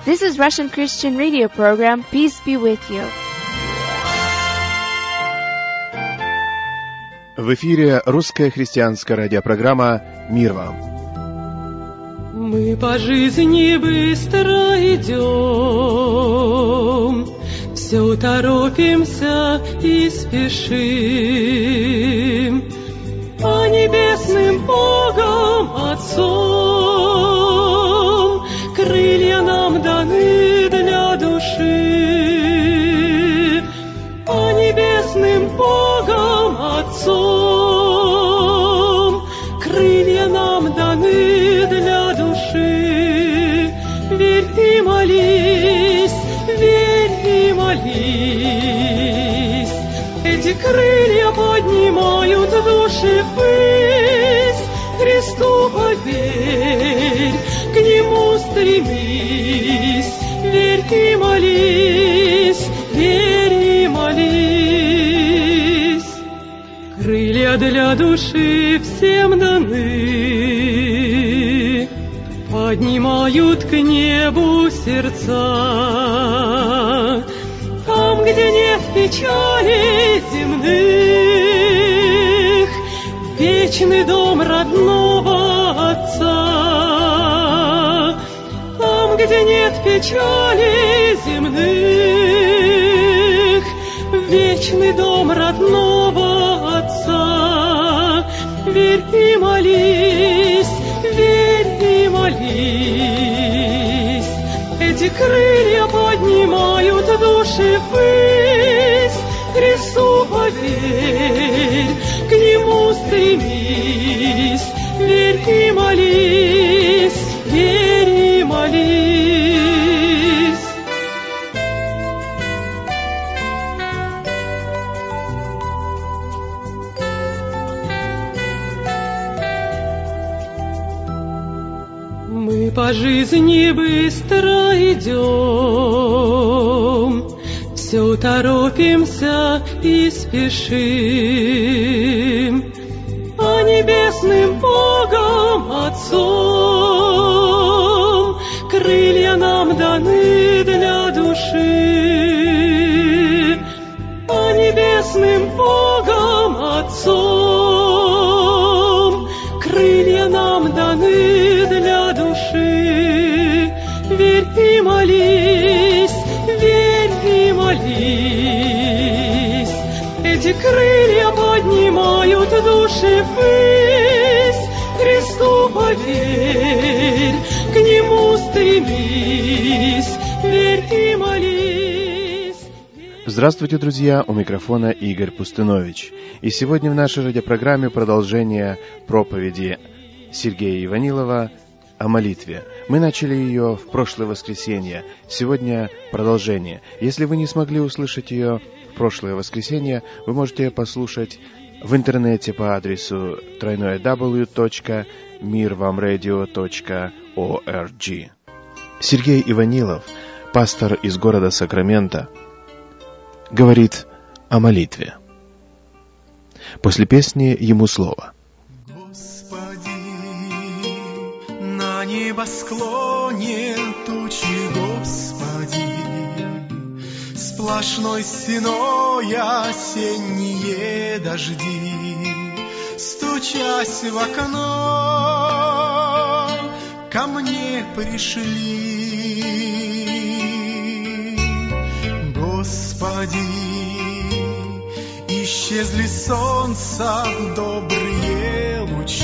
This is Russian Christian radio program. Peace be with you. В эфире русская христианская радиопрограмма «Мир вам». Мы по жизни быстро идем, все торопимся и спешим, а небесным Богом Отцом крылья нам даны для души, а небесным Богом Отцом крылья нам даны для души. Верь и молись, верь и молись. Эти крылья поднимают души ввысь. Христу поверь, к Нему стремись. Верь и молись, верь и молись. Крылья для души всем даны, поднимают к небу сердца. Там, где нет печали земных, вечный дом родного Отца. Там, где нет печали земных, вечный дом родного Отца. Верь и молись, верь и молись. Эти крылья поднимают души ввысь. Христу поверь, к Нему стремись. Верь и молись, верь и молись. Мы по жизни быстро идем, все торопимся и спешим, а небесным Богом Отцом крылья нам даны для души, а небесным Богом Отцом крылья нам даны для души. Верь и молись, верь и молись. Эти крылья поднимают души ввысь. Христу поверь, к Нему стремись. Верь и молись. Здравствуйте, друзья! У микрофона Игорь Пустынович. И сегодня в нашей радиопрограмме продолжение проповеди Сергея Иванилова о молитве. Мы начали ее в прошлое воскресенье. Сегодня продолжение. Если вы не смогли услышать ее в прошлое воскресенье, вы можете ее послушать в интернете по адресу www.mirvamradio.org. Сергей Иванилов, пастор из города Сакраменто, говорит о молитве. После песни ему слово. На небосклоне тучи, Господи, сплошной стеной осенние дожди, стучась в окно, ко мне пришли. Господи, исчезли солнца добрые лучи,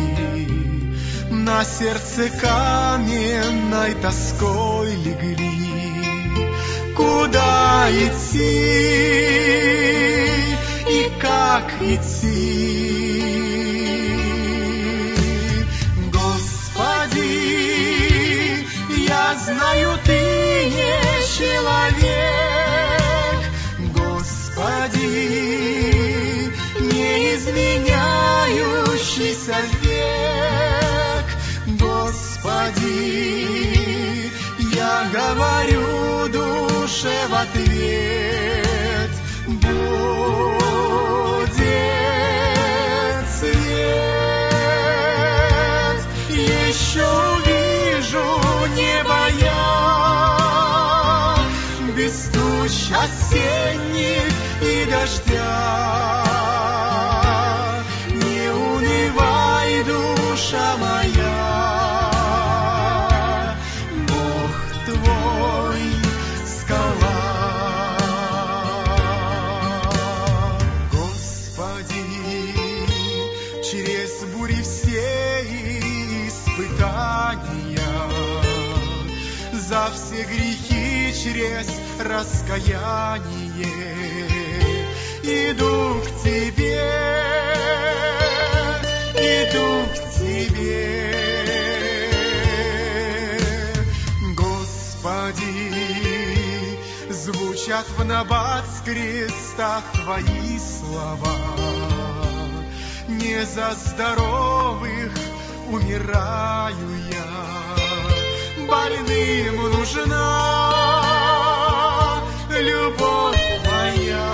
на сердце каменной тоской легли. Куда идти и как идти? Господи, я знаю, Ты не человек. Господи, не изменяющийся век. Господи, я говорю душе в ответ: будет свет. Еще увижу небо я, осенних и дождя. Не унывай, душа моя, Бог твой скала. Господи, через бури все испытания, за все грехи через раскаяние иду к Тебе, иду к Тебе. Господи, звучат в набат с креста Твои слова. Не за здоровых умираю я, больным нужна любовь Твоя.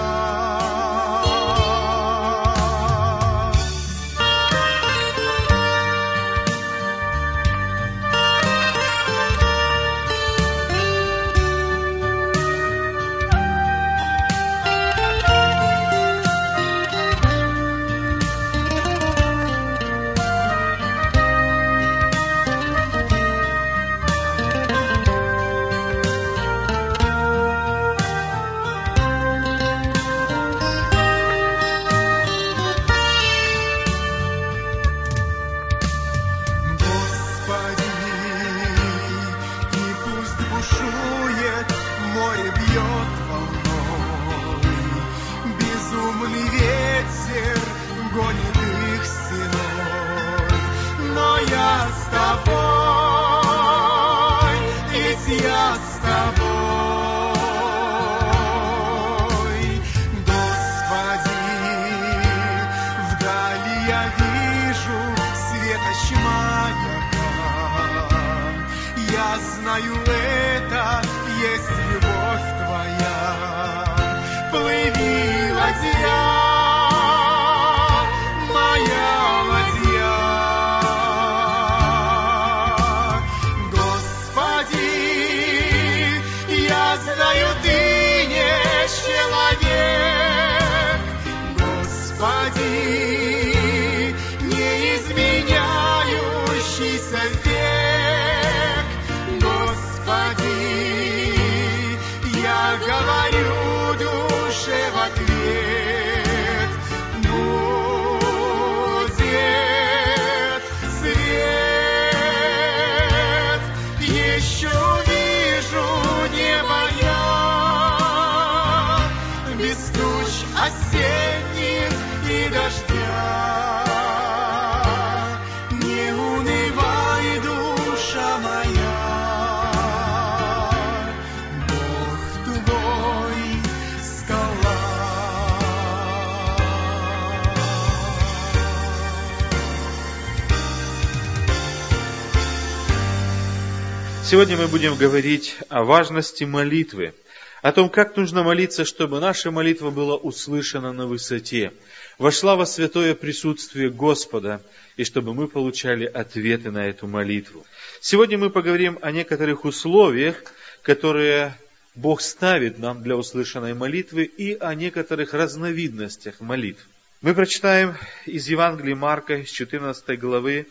Сегодня мы будем говорить о важности молитвы, о том, как нужно молиться, чтобы наша молитва была услышана на высоте, вошла во святое присутствие Господа, и чтобы мы получали ответы на эту молитву. Сегодня мы поговорим о некоторых условиях, которые Бог ставит нам для услышанной молитвы, и о некоторых разновидностях молитв. Мы прочитаем из Евангелия Марка, из 14 главы,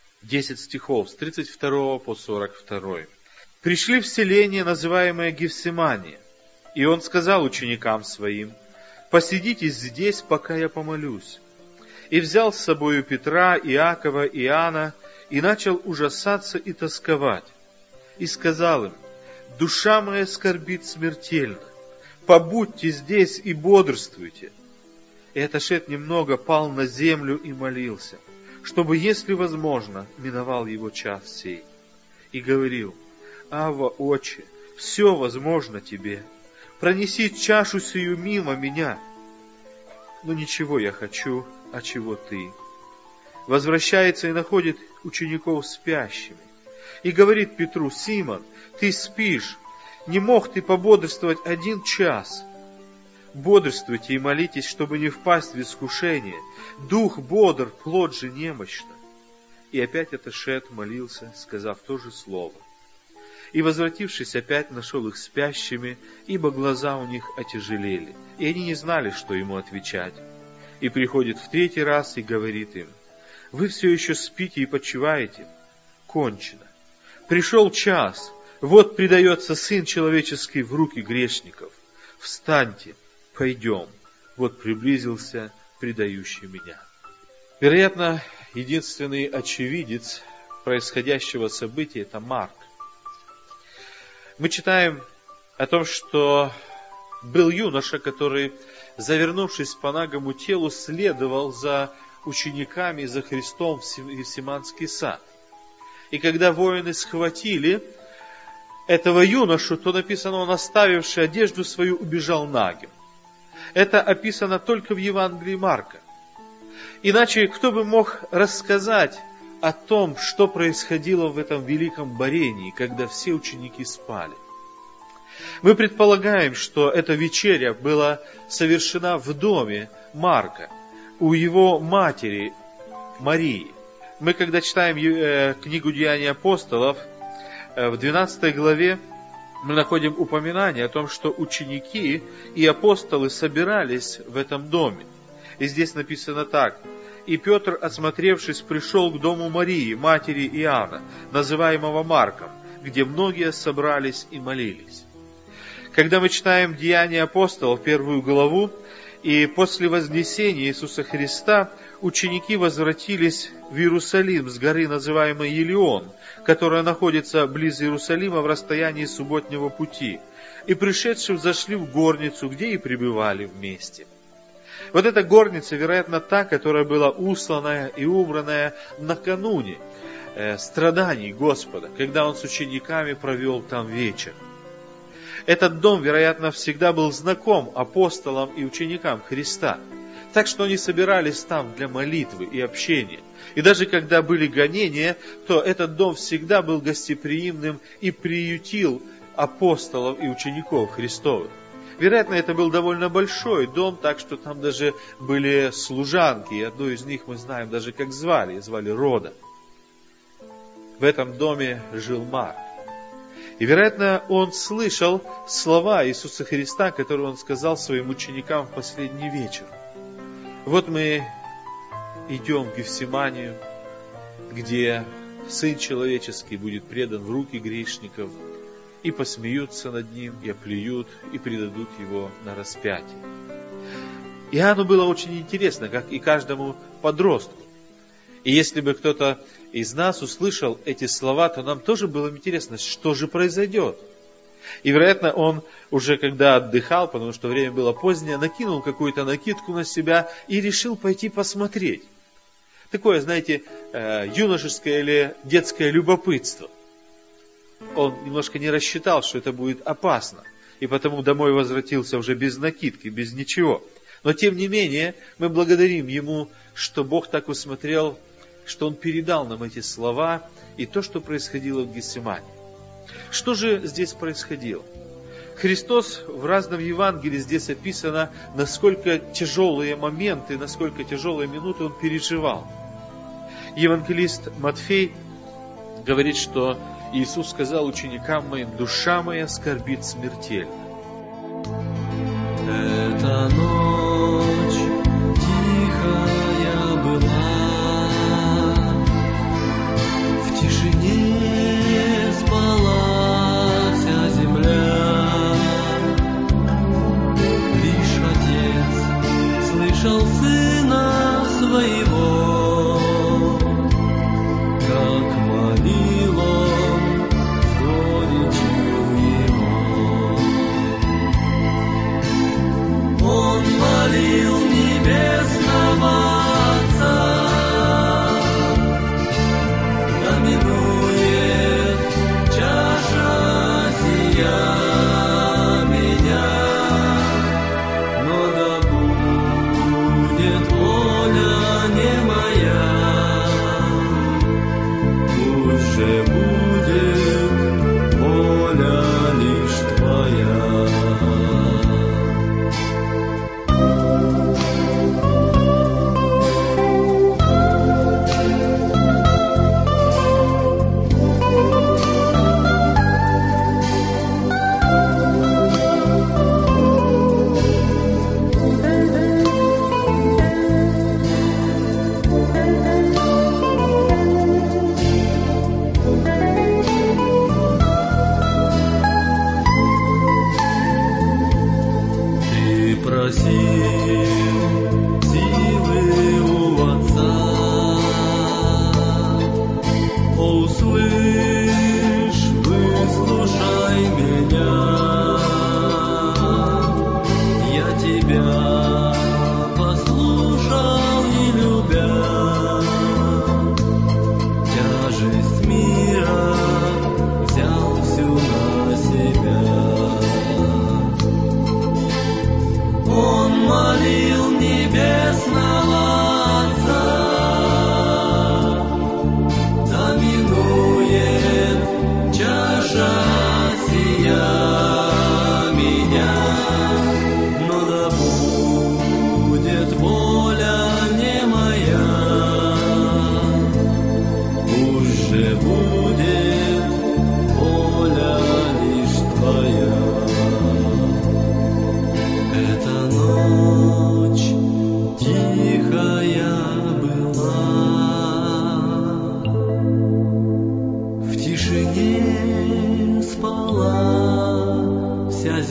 10 стихов, с 32 по 42. «Пришли в селение, называемое Гефсимания, и он сказал ученикам своим: посидите здесь, пока я помолюсь. И взял с собою Петра, Иакова, Иоанна, и начал ужасаться и тосковать. И сказал им: душа моя скорбит смертельно, побудьте здесь и бодрствуйте. И отошед немного, пал на землю и молился, чтобы, если возможно, миновал его час сей. И говорил: Авва, Отче, все возможно тебе, пронеси чашу сию мимо меня. Но ничего я хочу, а чего ты. Возвращается и находит учеников спящими. И говорит Петру: Симон, ты спишь, не мог ты пободрствовать 1 час? Бодрствуйте и молитесь, чтобы не впасть в искушение. Дух бодр, плоть же немощна. И опять отошед молился, сказав то же слово. И, возвратившись, опять нашел их спящими, ибо глаза у них отяжелели, и они не знали, что ему отвечать. И приходит в третий раз и говорит им: вы все еще спите и почиваете? Кончено. Пришел час, вот предается Сын Человеческий в руки грешников. Встаньте, пойдем, вот приблизился предающий меня. Вероятно, единственный очевидец происходящего события – это Марк. Мы читаем о том, что был юноша, который, завернувшись по нагому телу, следовал за учениками, за Христом в Гефсиманский сад. И когда воины схватили этого юношу, то написано, он, оставивший одежду свою, убежал нагим. Это описано только в Евангелии Марка. Иначе кто бы мог рассказать о том, что происходило в этом великом борении, когда все ученики спали? Мы предполагаем, что эта вечеря была совершена в доме Марка, у его матери Марии. Мы, когда читаем книгу «Деяний апостолов», в 12 главе мы находим упоминание о том, что ученики и апостолы собирались в этом доме. И здесь написано так: «И Петр, осмотревшись, пришел к дому Марии, матери Иоанна, называемого Марком, где многие собрались и молились». Когда мы читаем «Деяния апостолов», 1 главу, и после вознесения Иисуса Христа ученики возвратились в Иерусалим с горы, называемой Елеон, которая находится близ Иерусалима в расстоянии субботнего пути, и пришедшие зашли в горницу, где и пребывали вместе. Вот эта горница, вероятно, та, которая была усланная и убранная накануне страданий Господа, когда Он с учениками провел там вечер. Этот дом, вероятно, всегда был знаком апостолам и ученикам Христа, так что они собирались там для молитвы и общения. И даже когда были гонения, то этот дом всегда был гостеприимным и приютил апостолов и учеников Христовых. Вероятно, это был довольно большой дом, так что там даже были служанки, и одну из них мы знаем даже как звали Рода. В этом доме жил Марк. И, вероятно, он слышал слова Иисуса Христа, которые он сказал своим ученикам в последний вечер. Вот мы идем к Гефсиманию, где Сын Человеческий будет предан в руки грешников, и посмеются над Ним, и оплюют, и предадут Его на распятие. Иоанну было очень интересно, как и каждому подростку. И если бы кто-то из нас услышал эти слова, то нам тоже было интересно, что же произойдет. И, вероятно, он уже когда отдыхал, потому что время было позднее, накинул какую-то накидку на себя и решил пойти посмотреть. Такое, знаете, юношеское или детское любопытство. Он немножко не рассчитал, что это будет опасно, и потому домой возвратился уже без накидки, без ничего. Но, тем не менее, мы благодарим Ему, что Бог так усмотрел, что Он передал нам эти слова и то, что происходило в Гефсимании. Что же здесь происходило? Христос в разном Евангелии здесь описано, насколько тяжелые моменты, насколько тяжелые минуты Он переживал. Евангелист Матфей говорит, что Иисус сказал ученикам моим: «Душа моя скорбит смертельно». Эта ночь тихая была, в тишине спала вся земля. Лишь Отец слышал Сына Своего, как молил Он горечью Его. Он молил небесного Отца, да минует чаша сия меня, но да будет воля не моя, пусть же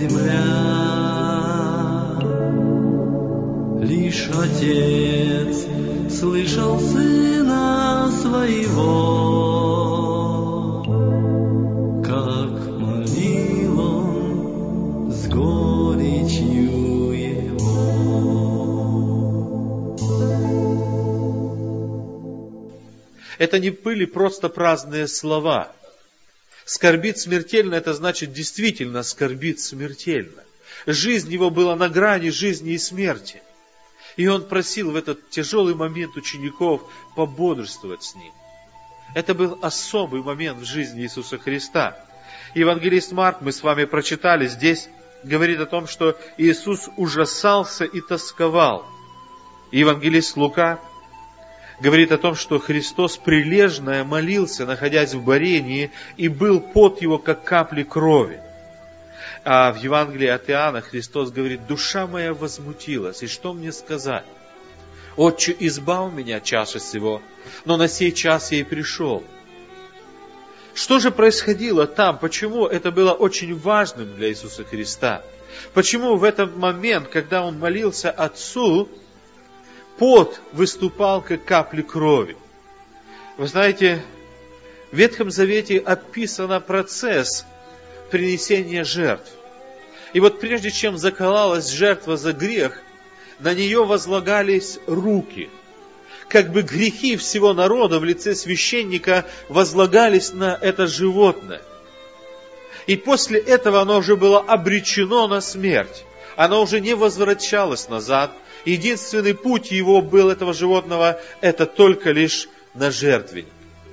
земля. Лишь Отец слышал Сына Своего, как молил Он с горечью Его. Это не были просто праздные слова. Скорбит смертельно, это значит действительно скорбит смертельно. Жизнь его была на грани жизни и смерти. И он просил в этот тяжелый момент учеников пободрствовать с ним. Это был особый момент в жизни Иисуса Христа. Евангелист Марк, мы с вами прочитали, здесь говорит о том, что Иисус ужасался и тосковал. Евангелист Лука говорит о том, что Христос прилежно молился, находясь в борении, и был пот его, как капли крови. А в Евангелии от Иоанна Христос говорит: душа моя возмутилась, и что мне сказать? Отче, избавь меня от чаши сего, но на сей час я и пришел. Что же происходило там? Почему это было очень важным для Иисуса Христа? Почему в этот момент, когда Он молился Отцу, пот выступал, как капли крови? Вы знаете, в Ветхом Завете описан процесс принесения жертв. И вот прежде чем заколалась жертва за грех, на нее возлагались руки. Как бы грехи всего народа в лице священника возлагались на это животное. И после этого оно уже было обречено на смерть. Оно уже не возвращалось назад. Единственный путь его был, этого животного, это только лишь на жертвенник.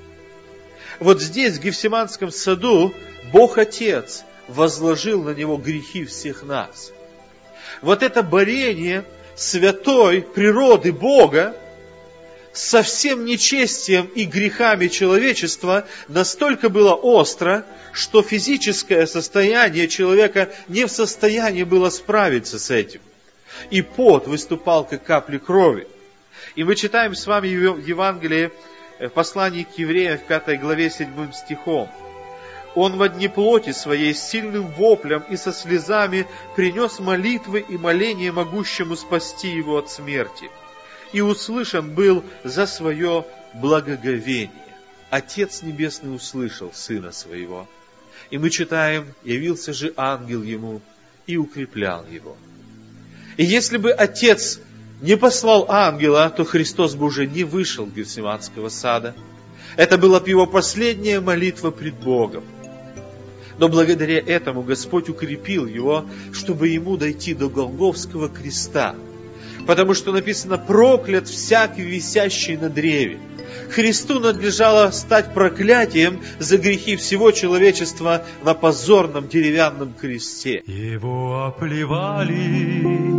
Вот здесь, в Гефсиманском саду, Бог Отец возложил на него грехи всех нас. Вот это борение святой природы Бога со всем нечестием и грехами человечества настолько было остро, что физическое состояние человека не в состоянии было справиться с этим. И пот выступал, как капли крови. И мы читаем с вами в Евангелии, в послании к евреям, в 5 главе 7 стихом. Он во дни плоти своей с сильным воплем и со слезами принес молитвы и моления могущему спасти его от смерти. И услышан был за свое благоговение. Отец Небесный услышал Сына Своего. И мы читаем: явился же ангел ему и укреплял его. И если бы Отец не послал ангела, то Христос бы уже не вышел из Гефсиманского сада. Это была бы его последняя молитва пред Богом. Но благодаря этому Господь укрепил его, чтобы ему дойти до Голгофского креста. Потому что написано: проклят всякий, висящий на древе. Христу надлежало стать проклятием за грехи всего человечества на позорном деревянном кресте. Его оплевали,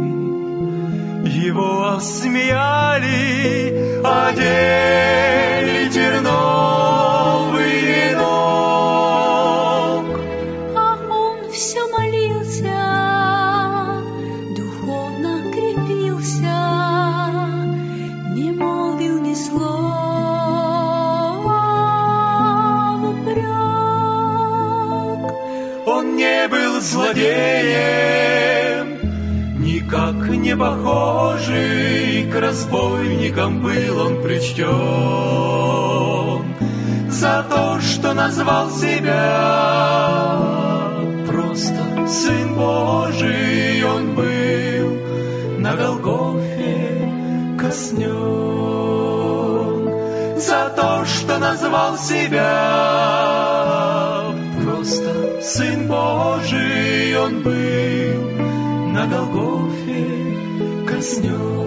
его осмеяли, одели терновый венок. А он все молился, духовно крепился, не молвил ни слова в упрек. Он не был злодеем, никак не похожий, к разбойникам был он причтен. За то, что назвал себя просто Сын Божий, он был на Голгофе казнен. За то, что назвал себя просто Сын Божий, он был на Голгофе казнен.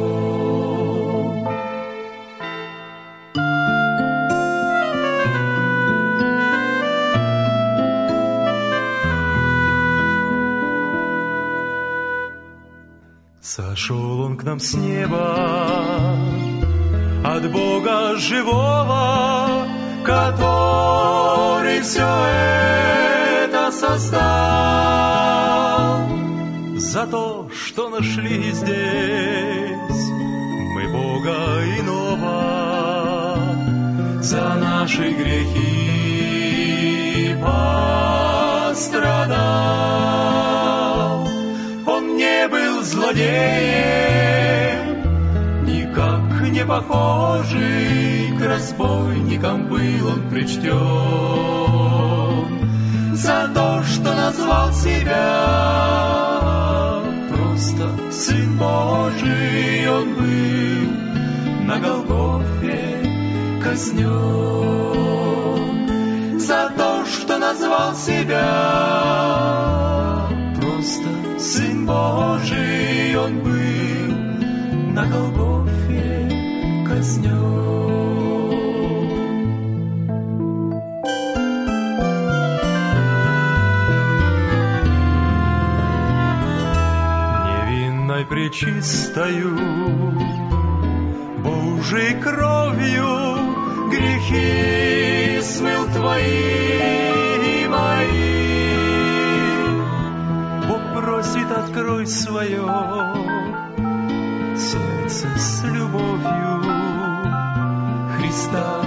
Сошел он к нам с неба, от Бога живого, который все это создал. За то, что нашли здесь мы Бога иного, за наши грехи пострадал. не был злодеем, никак не похожий, к разбойникам был он причтен. За то, что назвал себя просто Сын Божий, он был на Голгофе казнен. За то, что назвал себя просто Сын Божий, он был на Голгофе казнен. Невинной пречистою Божьей кровью грехи смыл твои и мои. Бог просит, открой свое сердце с любовью Христа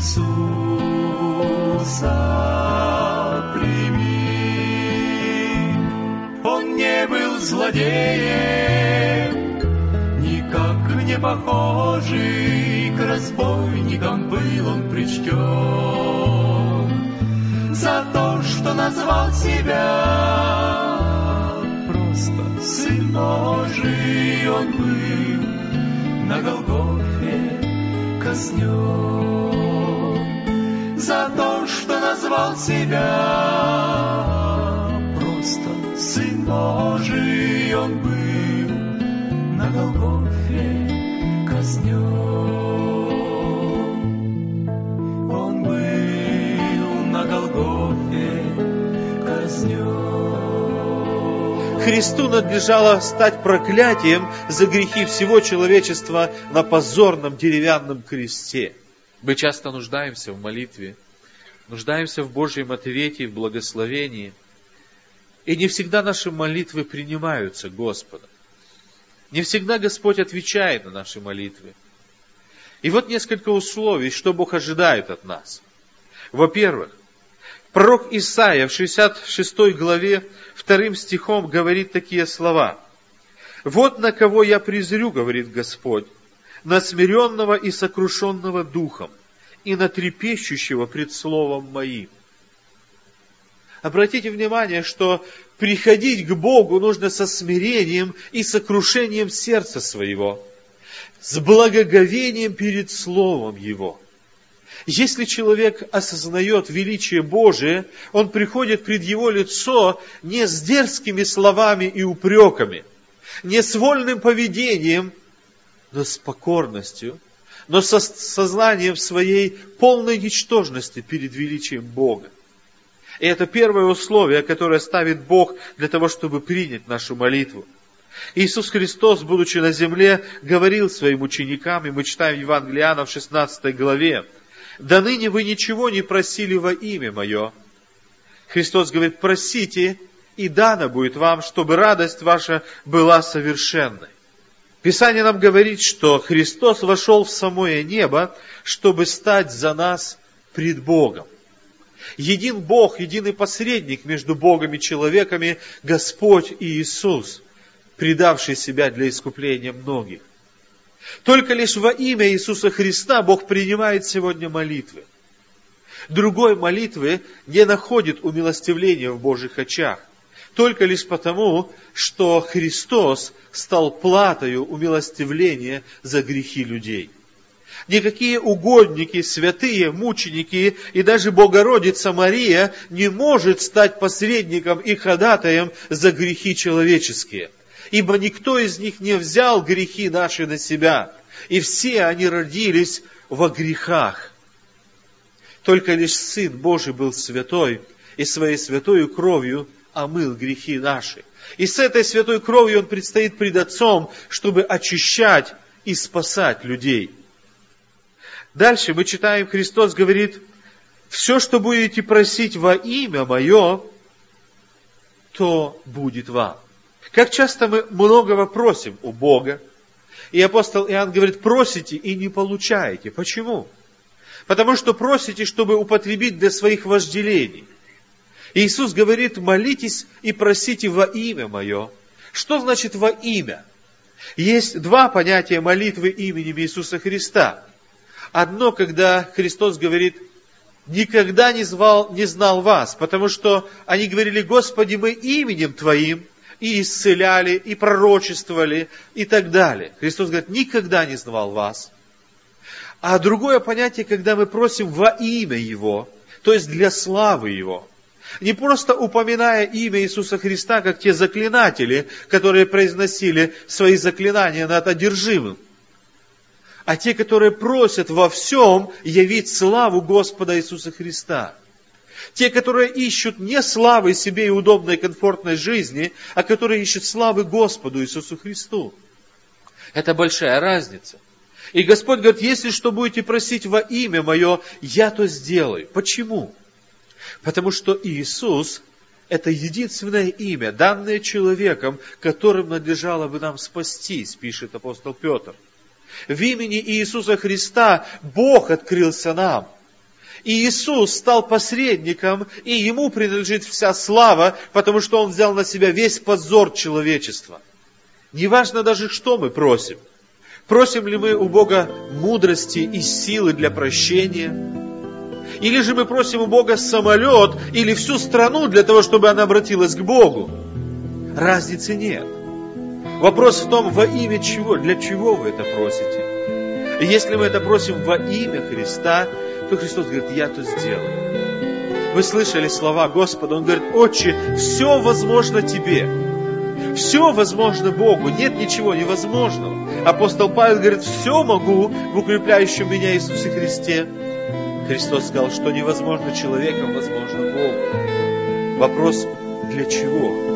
Иисуса прими. Он не был злодеем, никак не похожий, к разбойникам был он причтен. За то, что назвал себя просто Сын Божий, он был на Голгофе казнен. За то, что назвал себя просто Сын Божий, он был на Голгофе казнен. Он был на Голгофе казнен. Христу надлежало стать проклятием за грехи всего человечества на позорном деревянном кресте. Мы часто нуждаемся в молитве, нуждаемся в Божьем ответе и в благословении. И не всегда наши молитвы принимаются Господом. Не всегда Господь отвечает на наши молитвы. И вот несколько условий, что Бог ожидает от нас. Во-первых, пророк Исаия в 66 главе 2 стихом говорит такие слова. «Вот на кого я презрю, говорит Господь, на смиренного и сокрушенного духом, и на трепещущего пред словом моим». Обратите внимание, что приходить к Богу нужно со смирением и сокрушением сердца своего, с благоговением перед Словом Его. Если человек осознает величие Божие, он приходит пред Его лицо не с дерзкими словами и упреками, не с вольным поведением, но с покорностью, но со сознанием своей полной ничтожности перед величием Бога. И это первое условие, которое ставит Бог для того, чтобы принять нашу молитву. Иисус Христос, будучи на земле, говорил своим ученикам, и мы читаем Евангелие Иоанна в 16 главе, «До ныне вы ничего не просили во имя Мое». Христос говорит, просите, и дано будет вам, чтобы радость ваша была совершенной. Писание нам говорит, что Христос вошел в самое небо, чтобы стать за нас пред Богом. Един Бог, единый посредник между Богом и человеками, Господь Иисус, предавший себя для искупления многих. Только лишь во имя Иисуса Христа Бог принимает сегодня молитвы. Другой молитвы не находит умилостивления в Божьих очах. Только лишь потому, что Христос стал платою умилостивления за грехи людей. Никакие угодники, святые, мученики и даже Богородица Мария не может стать посредником и ходатаем за грехи человеческие. Ибо никто из них не взял грехи наши на себя, и все они родились во грехах. Только лишь Сын Божий был святой, и своей святою кровью омыл грехи наши. И с этой святой кровью Он предстоит пред Отцом, чтобы очищать и спасать людей. Дальше мы читаем, Христос говорит, все, что будете просить во имя Мое, то будет вам. Как часто мы многого просим у Бога, и апостол Иоанн говорит, просите и не получаете. Почему? Потому что просите, чтобы употребить для своих вожделений. Иисус говорит, молитесь и просите во имя Мое, Что значит во имя? Есть два понятия молитвы именем Иисуса Христа. Одно, когда Христос говорит: никогда не знал вас, потому что они говорили: Господи, мы именем Твоим и исцеляли, и пророчествовали, и так далее. Христос говорит: никогда не знал вас. А другое понятие, когда мы просим во имя Его, то есть для славы Его. Не просто упоминая имя Иисуса Христа, как те заклинатели, которые произносили свои заклинания над одержимым, а те, которые просят во всем явить славу Господа Иисуса Христа. Те, которые ищут не славы себе и удобной, комфортной жизни, а которые ищут славы Господу Иисусу Христу. Это большая разница. И Господь говорит: если что будете просить во имя Мое, я то сделаю. Почему? Потому что Иисус – это единственное имя, данное человеком, которым надлежало бы нам спастись, пишет апостол Петр. В имени Иисуса Христа Бог открылся нам. И Иисус стал посредником, и Ему принадлежит вся слава, потому что Он взял на себя весь позор человечества. Неважно даже, что мы просим. Просим ли мы у Бога мудрости и силы для прощения? Или же мы просим у Бога самолет или всю страну для того, чтобы она обратилась к Богу? Разницы нет. Вопрос в том, во имя чего, для чего вы это просите. И если мы это просим во имя Христа, то Христос говорит: я то сделаю. Вы слышали слова Господа, Он говорит: Отче, все возможно Тебе. Все возможно Богу, нет ничего невозможного. Апостол Павел говорит: все могу в укрепляющем меня Иисусе Христе. Христос сказал, что невозможно человеком, возможно Богу. Вопрос: для чего?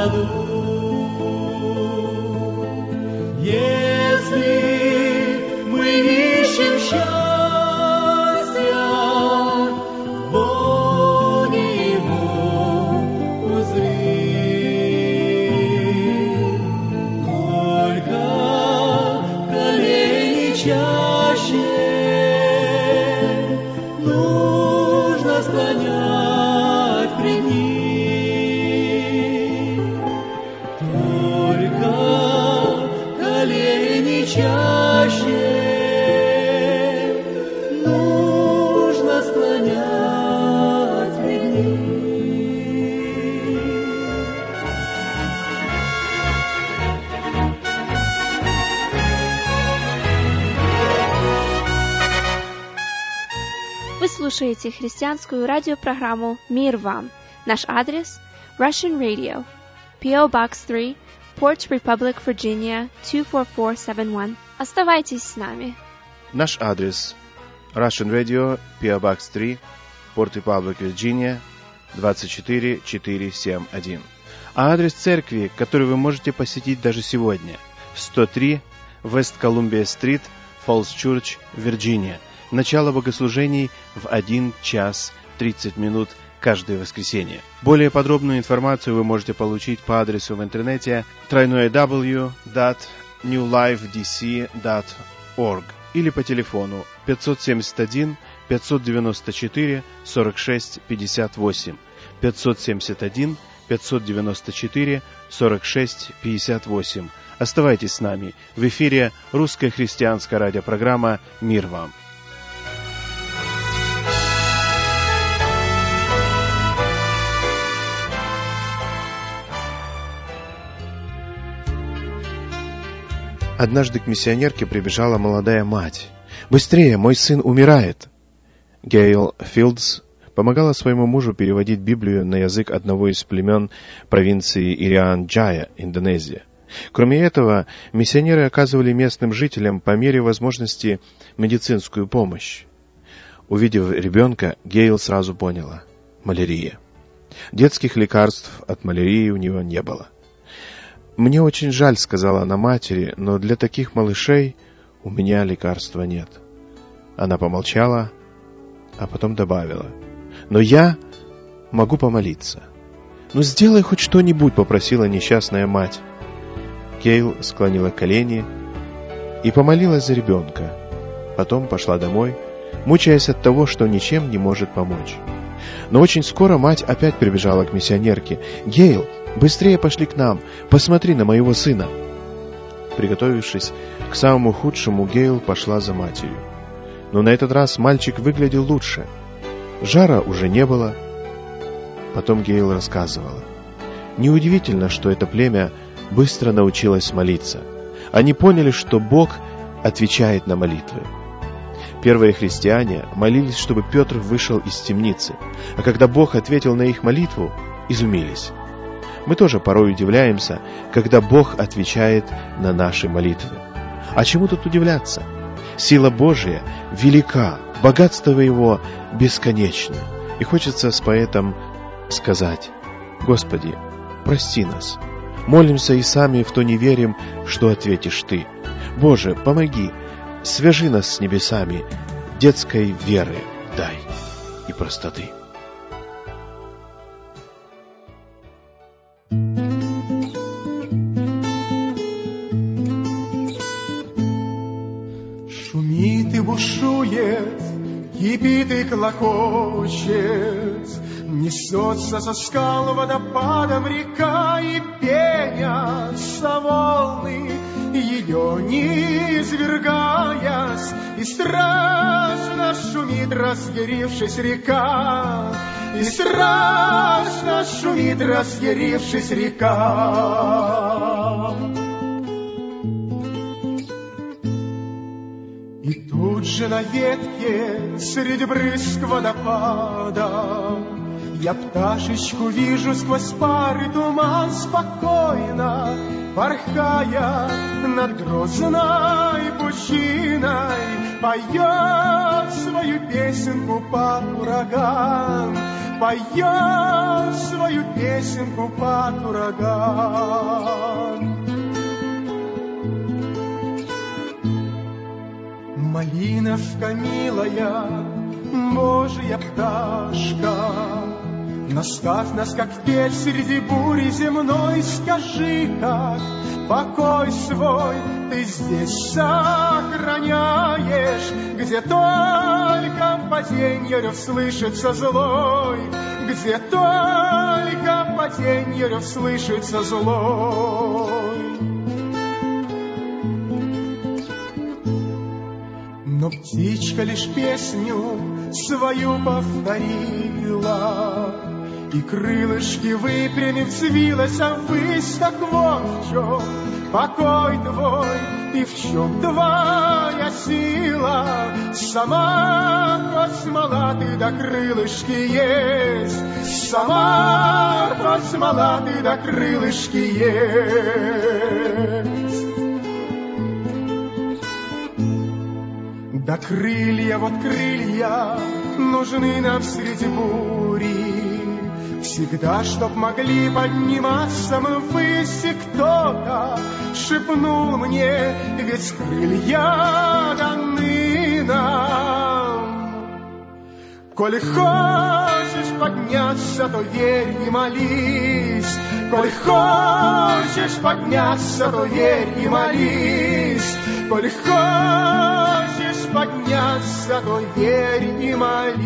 саду. Если мы ищем счастья, в Боге Его узрим. Только колени чаще нужно склонять пред Ним. Только колени чаще нужно склонять пред Ним. Вы слушаете христианскую радиопрограмму «Мир вам». Наш адрес – Russian Radio, P.O. Box 3, Port Republic, Virginia, 24471. Оставайтесь с нами. Наш адрес – Russian Radio, P.O. Box 3, Port Republic, Virginia, 24471. А адрес церкви, который вы можете посетить даже сегодня – 103 West Columbia Street, Falls Church, Вирджиния. Начало богослужений в 1 час 30 минут каждое воскресенье. Более подробную информацию вы можете получить по адресу в интернете www.newlifedc.org или по телефону 571 594 46 58, 571 594 46 58. Оставайтесь с нами. В эфире русская христианская радиопрограмма «Мир вам». Однажды к миссионерке прибежала молодая мать. «Быстрее, мой сын умирает!» Гейл Филдс помогала своему мужу переводить Библию на язык одного из племен провинции Ириан-Джая, Индонезия. Кроме этого, миссионеры оказывали местным жителям по мере возможности медицинскую помощь. Увидев ребенка, Гейл сразу поняла – малярия. Детских лекарств от малярии у него не было. «Мне очень жаль», — сказала она матери, — «но для таких малышей у меня лекарства нет». Она помолчала, а потом добавила: «Но я могу помолиться». «Ну, сделай хоть что-нибудь», — попросила несчастная мать. Гейл склонила колени и помолилась за ребенка. Потом пошла домой, мучаясь от того, что ничем не может помочь. Но очень скоро мать опять прибежала к миссионерке. «Гейл, быстрее пошли к нам, посмотри на моего сына». Приготовившись к самому худшему, Гейл пошла за матерью. Но на этот раз мальчик выглядел лучше. Жара уже не было. Потом Гейл рассказывала: неудивительно, что это племя быстро научилось молиться. Они поняли, что Бог отвечает на молитвы. Первые христиане молились, чтобы Петр вышел из темницы, а когда Бог ответил на их молитву, изумились. Мы тоже порой удивляемся, когда Бог отвечает на наши молитвы. А чему тут удивляться? Сила Божия велика, богатство Его бесконечно. И хочется с поэтом сказать: «Господи, прости нас. Молимся и сами в то не верим, что ответишь Ты. Боже, помоги, свяжи нас с небесами, детской веры дай и простоты». Шумит и бушует, кипит и клокочет, несется со скал водопадом река, и пенятся волны, ее не извергаясь, и страшно шумит, разъярившись река, и страшно шумит, разъярившись река. И тут же на ветке среди брызг водопада я пташечку вижу сквозь пар и туман, спокойно порхая над грозной пучиной, поет свою песенку под ураган, поет свою песенку под ураган. Малиновка милая, Божья пташка, наставь нас, как петь среди бури земной, скажи, как покой свой ты здесь сохраняешь, где только паденье рев слышится злой, где только паденье рев слышится злой. Но птичка лишь песню свою повторила, и крылышки выпрямив взвилась ввысь. Так вот в чем покой твой и в чем твоя сила. Сама хоть смола ты да крылышки есть, сама хоть смола ты да крылышки есть. Да крылья, вот крылья нужны нам среди бури, всегда, чтоб могли подниматься мы ввысь. И кто-то шепнул мне, ведь крылья даны нам. Коли хочешь подняться, то верь и молись, коли хочешь подняться, то верь и молись, коли хочешь подняться, то верь и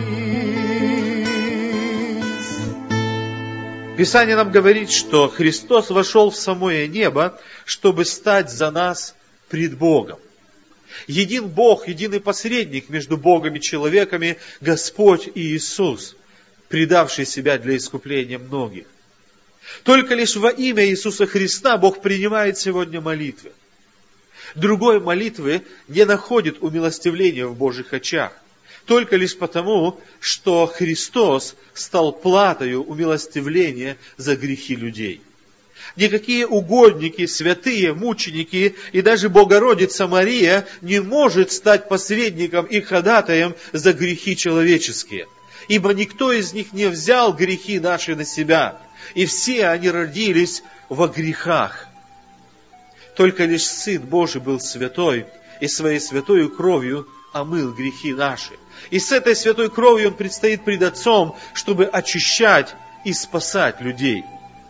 молись. Писание нам говорит, что Христос вошел в самое небо, чтобы стать за нас пред Богом. Един Бог, единый посредник между Богом и человеками, Господь Иисус, предавший себя для искупления многих. Только лишь во имя Иисуса Христа Бог принимает сегодня молитвы. Другой молитвы не находит умилостивления в Божьих очах, только лишь потому, что Христос стал платою умилостивления за грехи людей. Никакие угодники, святые, мученики и даже Богородица Мария не может стать посредником и ходатаем за грехи человеческие, ибо никто из них не взял грехи наши на себя, и все они родились во грехах. Только лишь Сын Божий был святой, и своей святою кровью омыл грехи наши. И с этой святой кровью Он предстоит пред Отцом, чтобы очищать и спасать людей.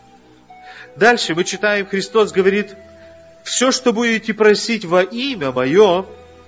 Дальше мы читаем, Христос говорит: все, что будете просить во имя Мое,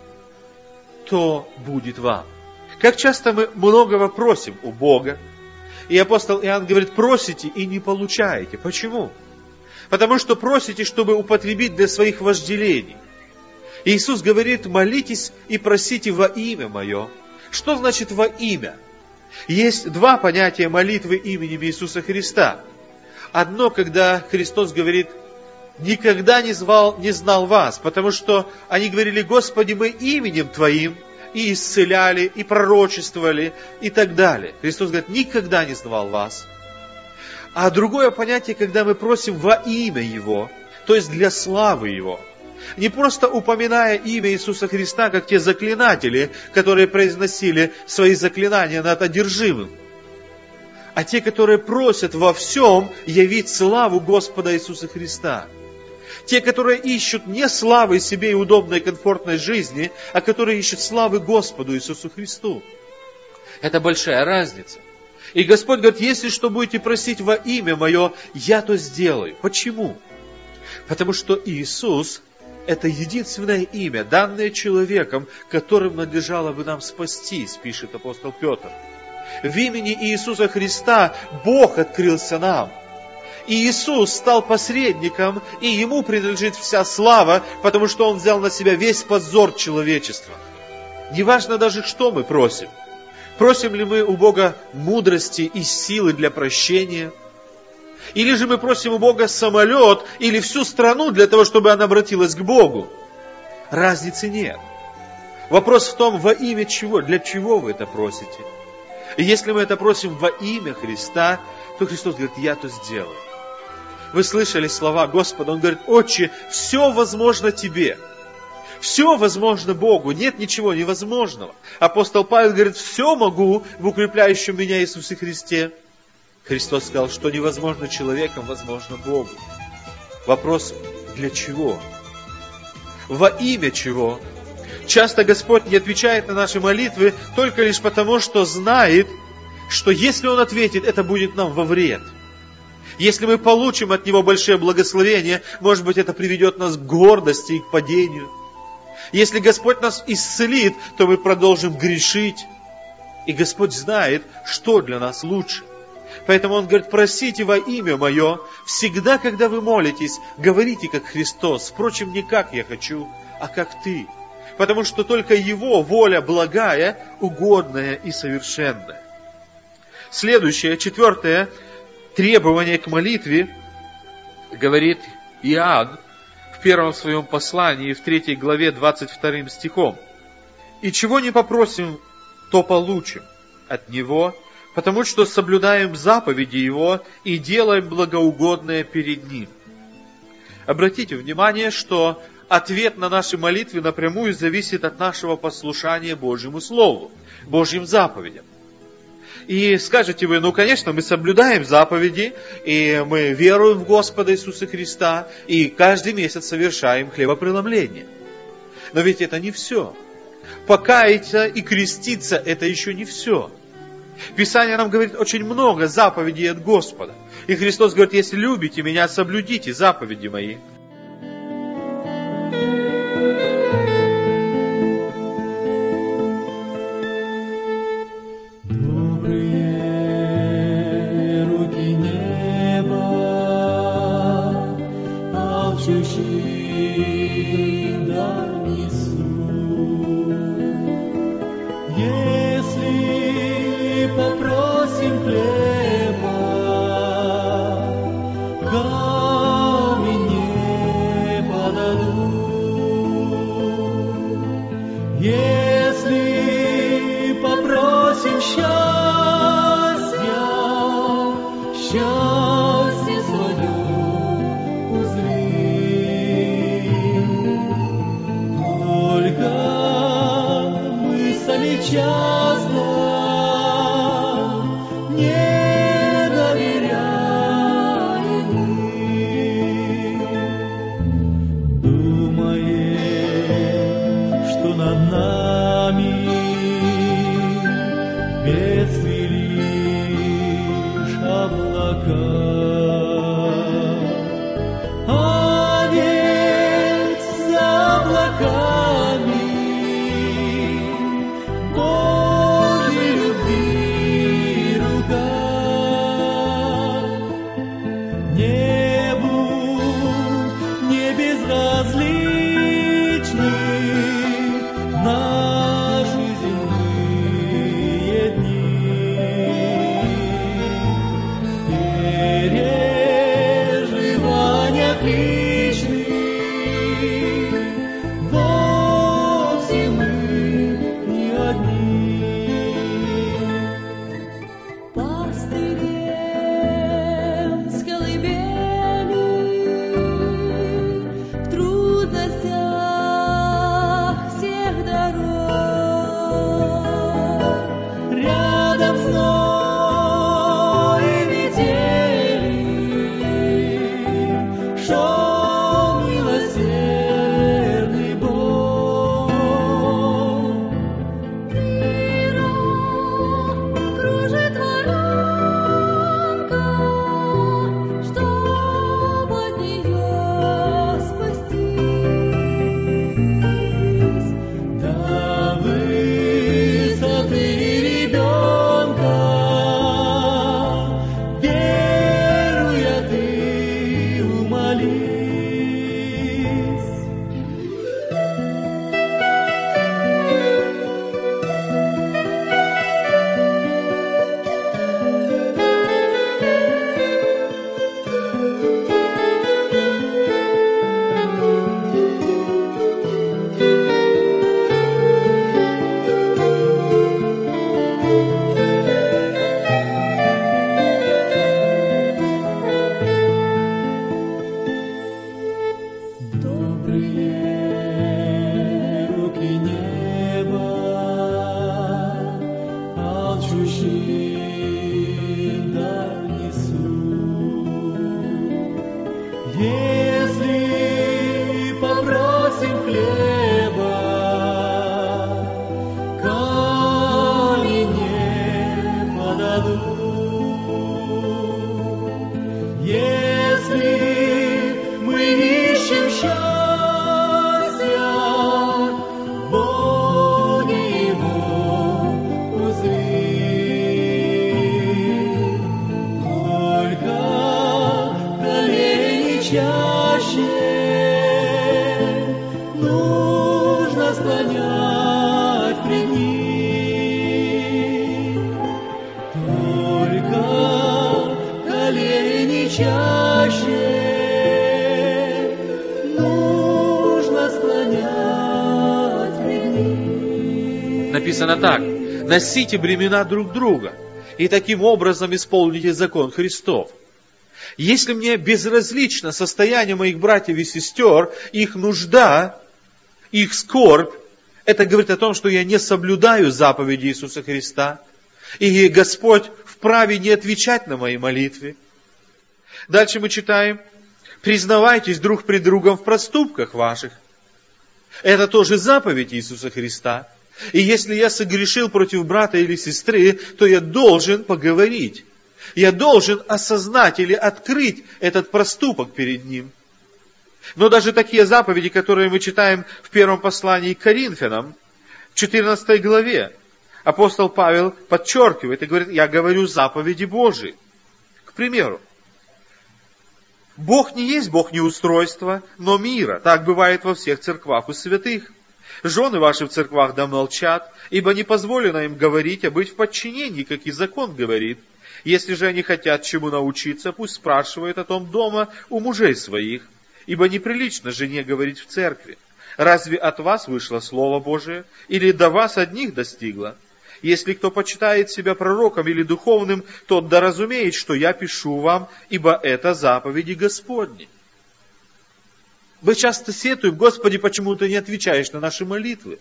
то будет вам. Как часто мы многого просим у Бога, и апостол Иоанн говорит: просите и не получаете. Почему? Потому что просите, чтобы употребить для своих вожделений. Иисус говорит: молитесь и просите во имя Мое. Что значит во имя? Есть два понятия молитвы именем Иисуса Христа. Одно, когда Христос говорит: никогда не знал вас, потому что они говорили: Господи, мы именем Твоим и исцеляли, и пророчествовали, и так далее. Христос говорит: никогда не знал вас. А другое понятие, когда мы просим во имя Его, то есть для славы Его. Не просто упоминая имя Иисуса Христа, как те заклинатели, которые произносили свои заклинания над одержимым, а те, которые просят во всем явить славу Господа Иисуса Христа. Те, которые ищут не славы себе и удобной и комфортной жизни, а которые ищут славы Господу Иисусу Христу. Это большая разница. И Господь говорит: если что будете просить во имя Мое, Я то сделаю. Почему? Потому что Иисус – это единственное имя, данное человеком, которым надлежало бы нам спастись, пишет апостол Петр. В имени Иисуса Христа Бог открылся нам. И Иисус стал посредником, и Ему принадлежит вся слава, потому что Он взял на себя весь позор человечества. Неважно даже, что мы просим. Просим ли мы у Бога мудрости и силы для прощения? Или же мы просим у Бога самолет или всю страну для того, чтобы она обратилась к Богу? Разницы нет. Вопрос в том, во имя чего, для чего вы это просите. И если мы это просим во имя Христа, то Христос говорит: Я то сделаю. Вы слышали слова Господа, Он говорит: Отче, все возможно Тебе. Все возможно Богу, нет ничего невозможного. Апостол Павел говорит, все могу в укрепляющем меня Иисусе Христе. Христос сказал, что невозможно человеком, возможно Богу. Вопрос, для чего? Во имя чего? Часто Господь не отвечает на наши молитвы только лишь потому, что знает, что если Он ответит, это будет нам во вред. Если мы получим от Него большое благословение, может быть, это приведет нас к гордости и к падению. Если Господь нас исцелит, то мы продолжим грешить. И Господь знает, что для нас лучше. Поэтому Он говорит, просите во имя Мое, всегда, когда вы молитесь, говорите, как Христос. Впрочем, не как я хочу, а как Ты. Потому что только Его воля благая, угодная и совершенная. Следующее, 4 требование к молитве, говорит Иоанн в первом своем послании, в 3 главе 22 стихом. «И чего не попросим, то получим от Него, потому что соблюдаем заповеди Его и делаем благоугодное перед Ним». Обратите внимание, что ответ на наши молитвы напрямую зависит от нашего послушания Божьему Слову, Божьим заповедям. И скажете вы, ну, конечно, мы соблюдаем заповеди, и мы веруем в Господа Иисуса Христа, и каждый месяц совершаем хлебопреломление. Но ведь это не все. Покаяться и креститься – это еще не все. Писание нам говорит очень много заповедей от Господа. И Христос говорит, если любите Меня, соблюдите заповеди Мои. Если попросим хлеба, камни не подадут. Если мы ищем счастья, в Боге его узри. Только колени чаще нужно склонять пред ним. Только колени чаще нужно склонять пред ним. Написано так: носите бремена друг друга, и таким образом исполните закон Христов. Если мне безразлично состояние моих братьев и сестер, их нужда, их скорбь, это говорит о том, что я не соблюдаю заповеди Иисуса Христа, и Господь вправе не отвечать на мои молитвы. Дальше мы читаем: признавайтесь друг пред другом в проступках ваших. Это тоже заповедь Иисуса Христа. И если я согрешил против брата или сестры, то я должен поговорить. Я должен осознать или открыть этот проступок перед ним. Но даже такие заповеди, которые мы читаем в первом послании к Коринфянам, в 14 главе, апостол Павел подчеркивает и говорит: я говорю заповеди Божии. К примеру, Бог не есть Бог неустройства, но мира. Так бывает во всех церквах у святых. Жены ваши в церквах да молчат, ибо не позволено им говорить, а быть в подчинении, как и закон говорит. Если же они хотят чему научиться, пусть спрашивают о том дома у мужей своих, ибо неприлично жене говорить в церкви. Разве от вас вышло Слово Божие, или до вас одних достигло? Если кто почитает себя пророком или духовным, тот да разумеет, что я пишу вам, ибо это заповеди Господни. Мы часто сетуем: Господи, почему ты не отвечаешь на наши молитвы?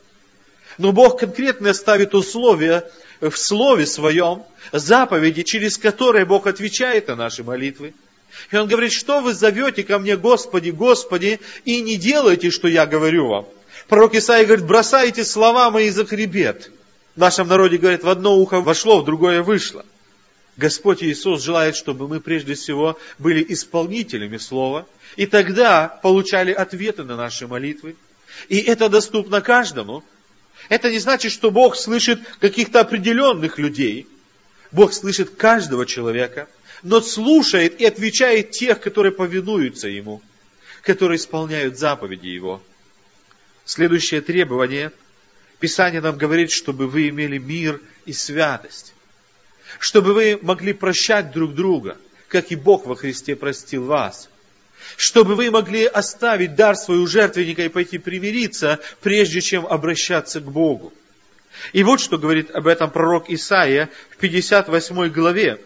Но Бог конкретно ставит условия в Слове Своем, заповеди, через которые Бог отвечает на наши молитвы. И Он говорит: что вы зовете ко мне, Господи, Господи, и не делаете, что я говорю вам? Пророк Исаия говорит: бросайте слова мои за хребет. В нашем народе говорят: в одно ухо вошло, в другое вышло. Господь Иисус желает, чтобы мы прежде всего были исполнителями Слова, и тогда получали ответы на наши молитвы. И это доступно каждому. Это не значит, что Бог слышит каких-то определенных людей. Бог слышит каждого человека, но слушает и отвечает тех, которые повинуются Ему, которые исполняют заповеди Его. Следующее требование. Писание нам говорит, чтобы вы имели мир и святость. Чтобы вы могли прощать друг друга, как и Бог во Христе простил вас. Чтобы вы могли оставить дар свой у жертвенника и пойти примириться, прежде чем обращаться к Богу. И вот что говорит об этом пророк Исаия в 58 главе,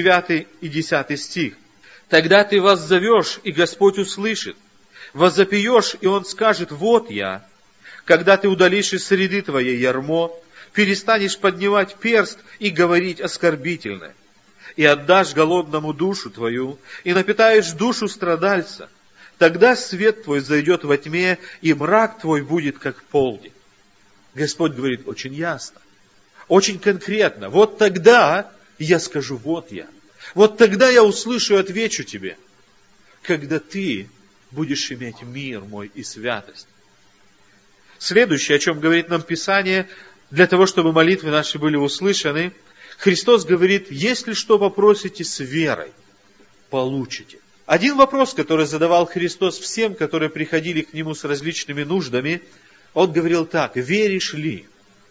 9 и 10 стих. «Тогда ты воззовешь, и Господь услышит. Возопьешь, и Он скажет: вот я. Когда ты удалишь из среды твоей ярмо, перестанешь поднимать перст и говорить оскорбительно, и отдашь голодному душу твою, и напитаешь душу страдальца, тогда свет твой зайдет во тьме, и мрак твой будет как полдень». Господь говорит очень ясно, очень конкретно: вот тогда я скажу: вот я. Вот тогда я услышу и отвечу тебе, когда ты будешь иметь мир мой и святость. Следующее, о чем говорит нам Писание, для того, чтобы молитвы наши были услышаны, Христос говорит: если что попросите с верой, получите. Один вопрос, который задавал Христос всем, которые приходили к Нему с различными нуждами, Он говорил так: веришь ли?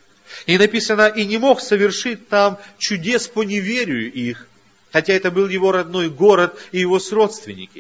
И написано: и не мог совершить там чудес по неверию их, хотя это был его родной город и его сродственники.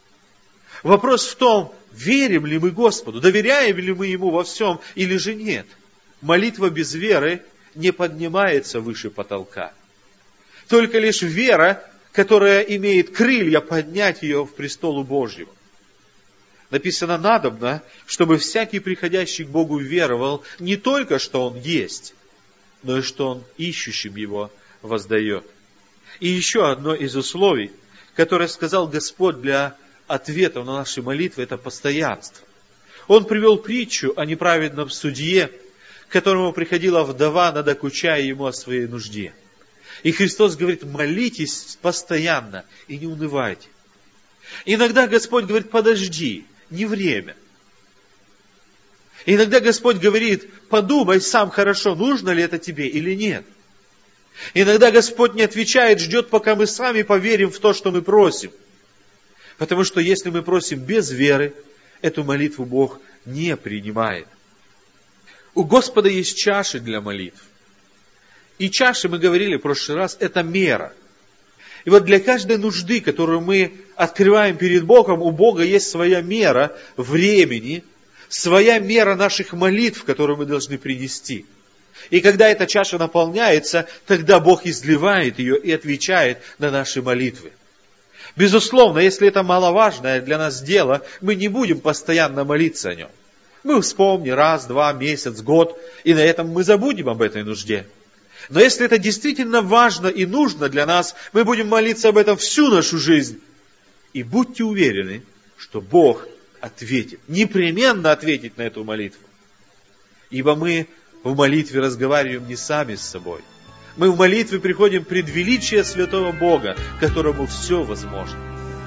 Вопрос в том, верим ли мы Господу, доверяем ли мы Ему во всем или же нет. Молитва без веры не поднимается выше потолка. Только лишь вера, которая имеет крылья, поднять ее в престолу Божьему. Написано: надобно, чтобы всякий приходящий к Богу веровал не только, что Он есть, но и что Он ищущим Его воздает. И еще одно из условий, которое сказал Господь для ответов на наши молитвы – это постоянство. Он привел притчу о неправедном судье, к которому приходила вдова, надокучая ему о своей нужде. И Христос говорит: молитесь постоянно и не унывайте. Иногда Господь говорит: подожди, не время. Иногда Господь говорит: подумай сам хорошо, нужно ли это тебе или нет. Иногда Господь не отвечает, ждет, пока мы сами поверим в то, что мы просим. Потому что если мы просим без веры, эту молитву Бог не принимает. У Господа есть чаши для молитв. И чаши, мы говорили в прошлый раз, это мера. И вот для каждой нужды, которую мы открываем перед Богом, у Бога есть своя мера времени, своя мера наших молитв, которую мы должны принести. И когда эта чаша наполняется, тогда Бог изливает ее и отвечает на наши молитвы. Безусловно, если это маловажное для нас дело, мы не будем постоянно молиться о нем. Мы вспомним раз, два, месяц, год, и на этом мы забудем об этой нужде. Но если это действительно важно и нужно для нас, мы будем молиться об этом всю нашу жизнь. И будьте уверены, что Бог ответит, непременно ответит на эту молитву. Ибо мы в молитве разговариваем не сами с собой. Мы в молитве приходим пред величие святого Бога, которому все возможно.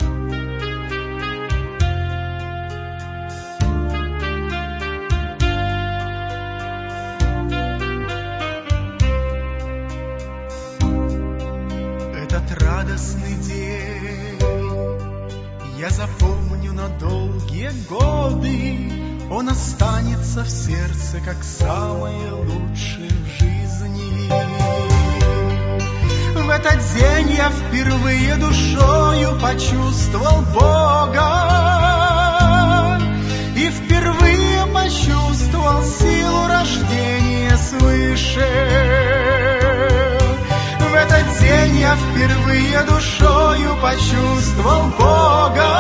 Этот радостный день я запомню на долгие годы. Он останется в сердце, как самое лучшее в жизни. В этот день я впервые душою почувствовал Бога и впервые почувствовал силу рождения свыше. В этот день я впервые душою почувствовал Бога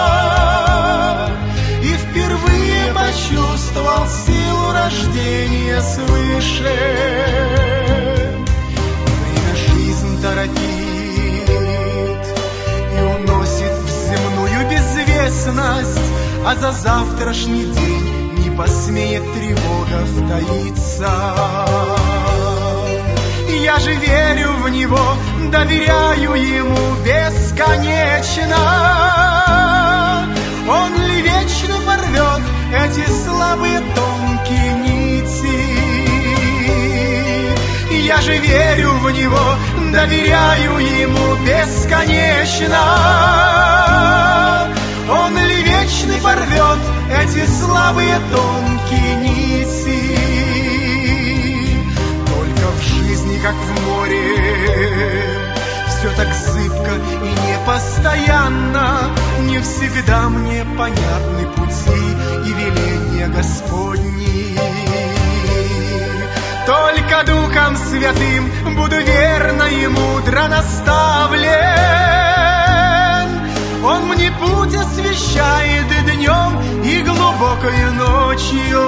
и впервые почувствовал силу рождения свыше. Время жизнь торопит и уносит в земную безвестность, а за завтрашний день не посмеет тревога втаиться. Я же верю в Него, доверяю Ему бесконечно. Он ли вечно порвет эти слабые тонкие нити? Я же верю в Него, доверяю Ему бесконечно. Он ли вечно порвет эти слабые тонкие нити? Только в жизни, как в море, все так зыбко и непостоянно, не всегда мне понятны пути и веления Господни. Только Духом Святым буду верно и мудро наставлен. Он мне путь освещает днем и глубокою ночью.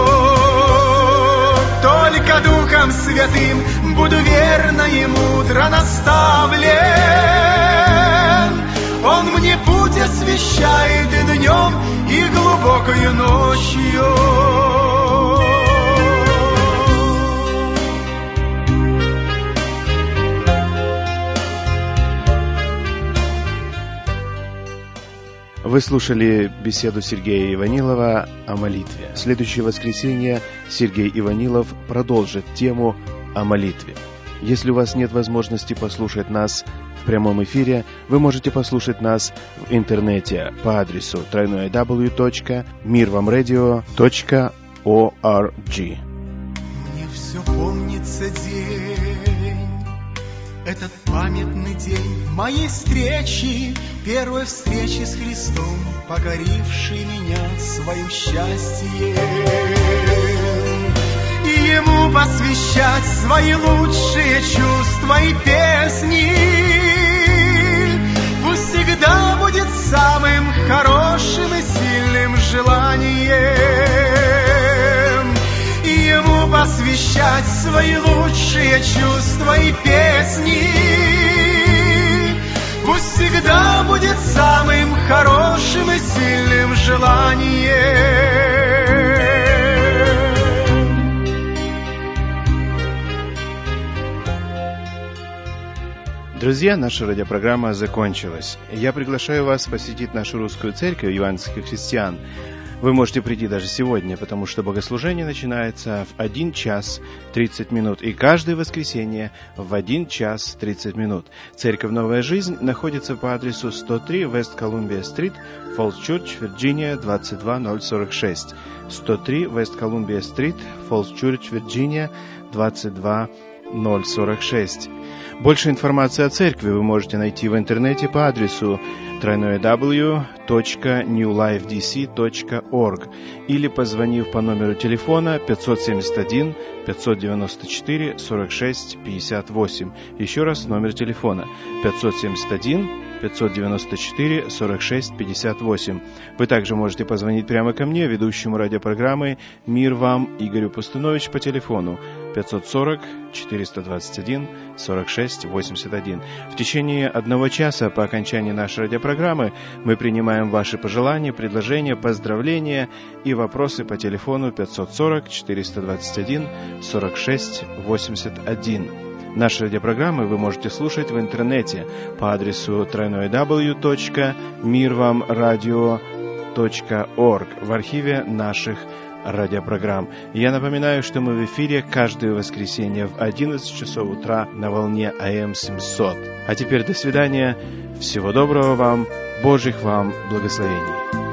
Только Духом Святым буду верно и мудро наставлен. Он мне путь освещает днем и глубокою ночью. Вы слушали беседу Сергея Иванилова о молитве. В следующее воскресенье Сергей Иванилов продолжит тему о молитве. Если у вас нет возможности послушать нас в прямом эфире, вы можете послушать нас в интернете по адресу www.mirvamradio.org. Мне все помнится день, этот памятный день моей встречи, первой встречи с Христом, покоривший меня своим счастьем. И Ему посвящать свои лучшие чувства и песни пусть всегда будет самым хорошим и сильным желанием. И Ему посвящать свои лучшие чувства и песни Пусть всегда будет самым хорошим и сильным желанием. Друзья, наша радиопрограмма закончилась. Я приглашаю вас посетить нашу русскую церковь евангельских христиан. Вы можете прийти даже сегодня, потому что богослужение начинается в 1 час 30 минут, и каждое воскресенье в 1 час 30 минут. Церковь «Новая жизнь» находится по адресу 103 West Columbia Street, Falls Church, Вирджиния, 22046. 103 West Columbia Street, Falls Church, Вирджиния, 22046. Больше информации о церкви вы можете найти в интернете по адресу www.newlifedc.org или позвонив по номеру телефона 571 594 46 58. Еще раз номер телефона 571 594 46 58. Вы также можете позвонить прямо ко мне, ведущему радиопрограммы «Мир вам» Игорю Пустунович по телефону 540 421 46 81. В течение 1 часа по окончании нашей радиопрограммы мы принимаем ваши пожелания, предложения, поздравления и вопросы по телефону 540 421 46 81. Наши радиопрограммы вы можете слушать в интернете по адресу www.mirvamradio.org в архиве наших радиопрограмм. Я напоминаю, что мы в эфире каждое воскресенье в 11 часов утра на волне АМ 700. А теперь до свидания. Всего доброго вам. Божьих вам благословений.